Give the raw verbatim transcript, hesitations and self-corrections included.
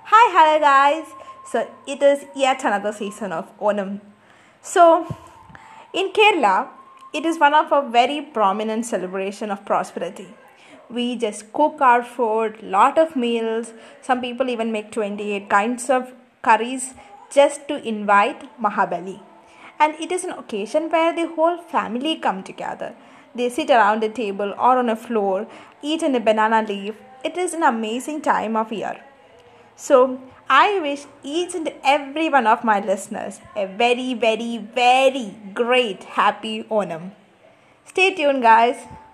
Hi, hello guys. So it is yet another season of Onam. So in Kerala, it is one of a very prominent celebration of prosperity. We just cook our food, lot of meals. Some people even make twenty-eight kinds of curries just to invite Mahabali. And it is an occasion where the whole family come together. They sit around a table or on a floor, eat in a banana leaf. It is an amazing time of year. So, I wish each and every one of my listeners a very, very, very great happy Onam. Stay tuned, guys.